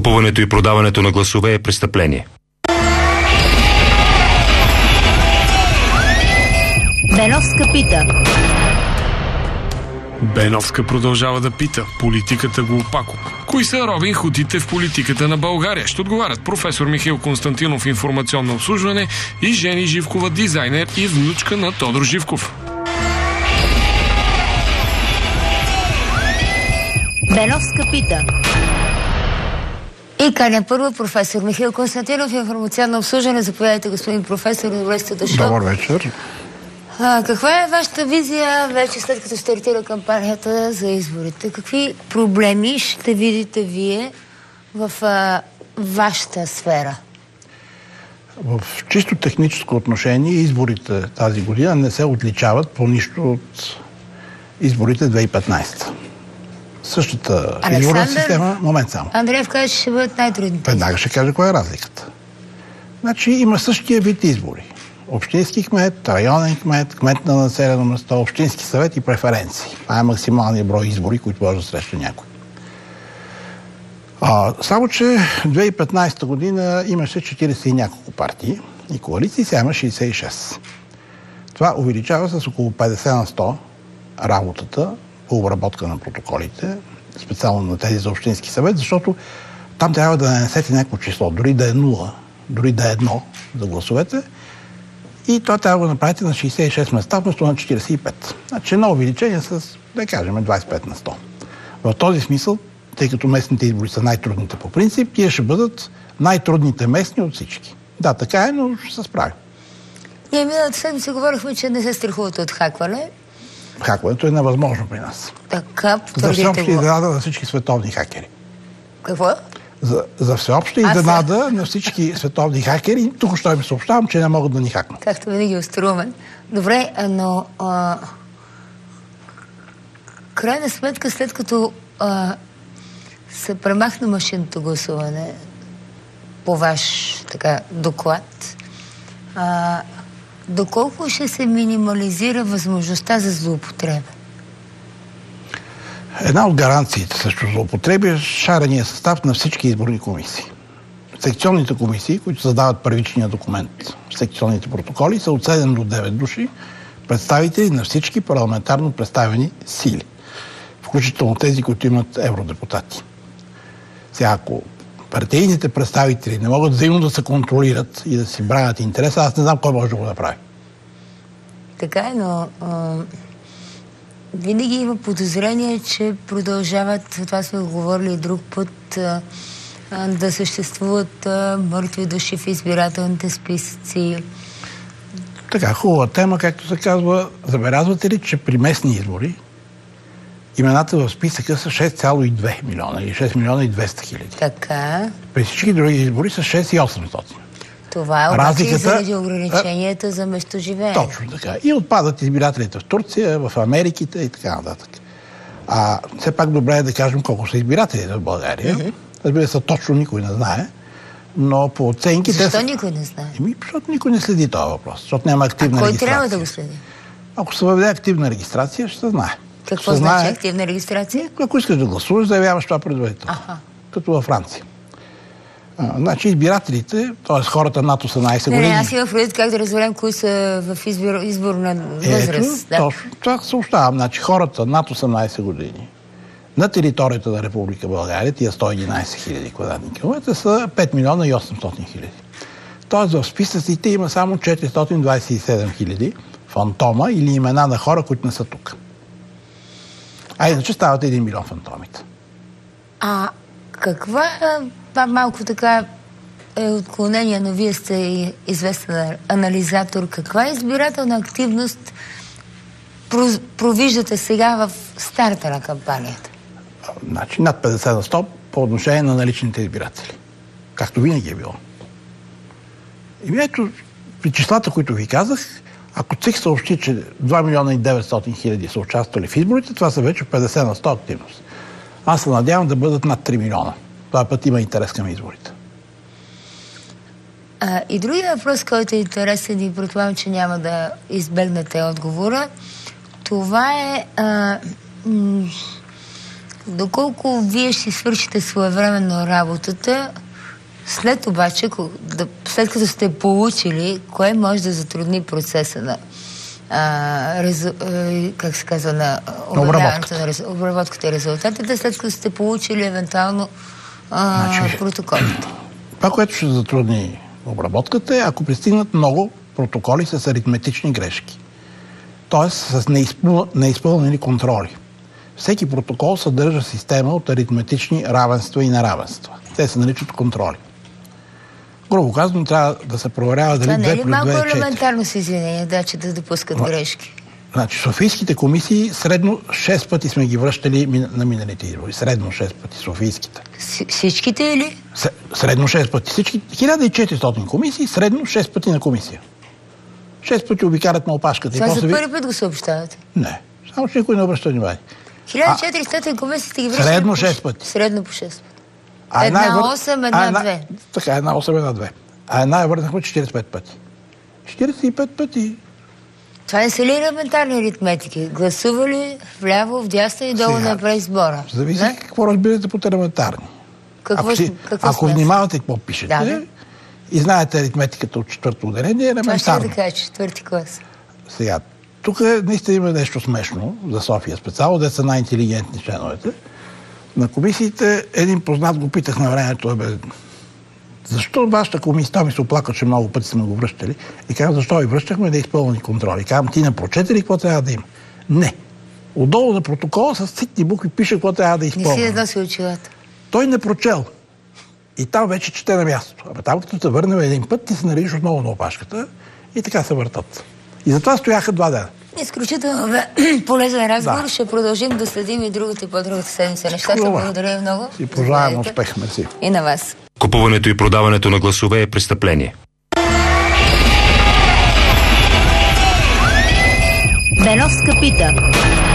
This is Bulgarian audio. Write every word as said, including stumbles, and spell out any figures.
Купуването и продаването на гласове е престъпление. Беновска пита. Беновска продължава да пита. Политиката го опако. Кои са Робин Худите в политиката на България? Ще отговарят професор Михаил Константинов, информационно обслужване, и Жени Живкова, дизайнер и внучка на Тодор Живков. Беновска пита. И каня първо професор Михаил Константинов, информационно обслужване. Заповядайте, господин професор, добре сте дошъл. Добър вечер. А, каква е вашата визия вече след като стартира кампанията за изборите? Какви проблеми ще видите вие в а, вашата сфера? В чисто техническо отношение изборите тази година не се отличават по нищо от изборите две хиляди и петнадесета. Същата изборна система... Момент само. Андреев каза, че ще бъдат най-трудните. Веднага ще кажа коя е разликата. Значи има същия вид избори. Общински кмет, районен кмет, кмет на населено место, общински съвет и преференции. Това е максималният брой избори, които може да среща някой. А, само, че две хиляди и петнадесета година имаше четиридесет и няколко партии и коалиции, сега има шейсет и шест. Това увеличава с около петдесет на сто работата по обработка на протоколите, специално на тези за общински съвет, защото там трябва да нанесете някакво число, дори да е нула, дори да е едно за гласовете, и това трябва да го направите на шейсет и шест места, вместо на четиридесет и пет. Значи едно увеличение с, да кажем, двадесет и пет на сто. В този смисъл, тъй като местните избори са най-трудните по принцип, тия ще бъдат най-трудните местни от всички. Да, така е, но ще се справим. Ние миналата седмица говорихме, че не се страхувате от хакване. Хакването е невъзможно при нас. Така, за всеобща изненада на всички световни хакери. Какво? За, за всеобща изненада на всички световни хакери. Тук ще им съобщавам, че не могат да ни хакнат. Както винаги остроумен. Добре, но а, крайна сметка, след като а, се премахна машинното гласуване по ваш така доклад, а, доколко ще се минимализира възможността за злоупотреба? Една от гаранциите срещу злоупотреби е шарения състав на всички изборни комисии. Секционните комисии, които създават първичния документ, секционните протоколи, са от седем до девет души, представители на всички парламентарно представени сили, включително тези, които имат евродепутати. Сега, ако партийните представители не могат взаимно да се контролират и да си бранят интереса, аз не знам кой може да го направи. Така е, но а, винаги има подозрение, че продължават, това сме говорили и друг път, а, а, да съществуват а, мъртви души в избирателните списъци. Така, хубава тема, както се казва. Забелязвате ли, че при местни избори имената в списъка са шест цяло и две милиона или шест милиона и двеста хиляди. Така. При всички други избори са шест и осемстотин. Това е обаче и заради ограниченията а... за местоживеене. Точно така. И отпадат избирателите в Турция, в Америките и така нататък. А все пак добре е да кажем колко са избирателите в България. Mm-hmm. Разбира се, точно никой не знае. Но по оценки... Защо са... никой не знае? Еми, защото никой не следи този въпрос. Защото няма активна а кой регистрация. трябва да го следи? Ако се въведе активна регистрация, ще се знае. Какво значи знае... активна регистрация? Ако искаш да гласуваш, заявяваш това предварително. Аха. Като във Франция. А, значи избирателите, т.е. хората над осемнадесет години... Не, не, аз имам предвид как да разберем кои са в избор, изборна възраст. Ето, да. Точно. Това съобщавам. Значи хората над осемнадесет години на територията на Република България, тия сто и единадесет хиляди квадратни километра, са пет милиона и осемстотин хиляди. Тоест в списъците има само четиристотин двадесет и седем хиляди фантома или имена на хора, които не са тук. А иначе стават един милион фантомите. А каква, това малко така е отклонение, но вие сте известен анализатор, каква избирателна активност провиждате сега в старта на кампанията? Значи над петдесет на сто по отношение на наличните избиратели. Както винаги е било. И ето, при числата, които ви казах, ако ЦИК съобщи, че два милиона и деветстотин хиляди са участвали в изборите, това са вече петдесет на сто активност. Аз се надявам да бъдат над три милиона. Това път има интерес към изборите. А, и другия въпрос, който е интересен и предполагам, че няма да избегнете отговора, това е а, м- доколко вие ще свършите своевременно работата, след обаче, след като сте получили, кое може да затрудни процеса на а, резу, а, как се казва, на обработката на рез, обработката и резултатите, след като сте получили евентуално а, значи, протоколите? Това, което ще затрудни обработката е, ако пристигнат много протоколи с аритметични грешки. Т.е. с неизпъл... неизпълнени контроли. Всеки протокол съдържа система от аритметични равенства и неравенства. Те се наричат контроли. Грубо казвам, трябва да се проверява дали две плюс две е четири. Това не е ли малко елементарно с извинение, да, че да допускат грешки? Значи, софийските комисии средно шест пъти сме ги връщали на миналите избори. Средно шест пъти софийските. Всичките или? Средно шест пъти. Всички, хиляда и четиристотин комисии, средно шест пъти на комисия. шест пъти обикарат на опашката. Това за първи ви... път го съобщавате? Не. Само че никой не обръща внимание. хиляда и четиристотин комисии сте ги връщали? Средно шест пъти. Средно по шест пъти. А една една осем, една две. Така, една осем, една две. А една я върнахме четиридесет и пет пъти. четиридесет и пет пъти. Това не са ли елементарни аритметики? Гласували вляво, вдясно и долу напред сбора? Зависи не? какво разбирате под елементарни. Какво, ако си, какво ако внимавате какво пишете да, да. и знаете аритметиката от четвърто ударение, е елементарно. Това ще да кажа, четвърти клас. Сега, тук наистина има нещо смешно за София специално, де са най-интелигентни членовете. На комисиите един познат го питах на времето, бе, защо вашата комисия, той ми се оплака, че много пъти сме го връщали, и казвам, защо ви връщахме да изпълни контроли. Казвам, ти не прочете ли какво трябва да има? Не. Отдолу на протокола с цитни букви пише какво трябва да изпълни. Не си едно си очилата. Той не прочел. И там вече чете на мястото. Абе там, като се върнем един път, ти се наричаш отново на опашката и така се въртат. И затова стояха два дена. Изключително полезен разговор. Да. Ще продължим да следим и другата и по-другата седмица нещата. Благодаря много. И пожелавам успех, мерси. И на вас. Купуването и продаването на гласове е престъпление. Беновска пита.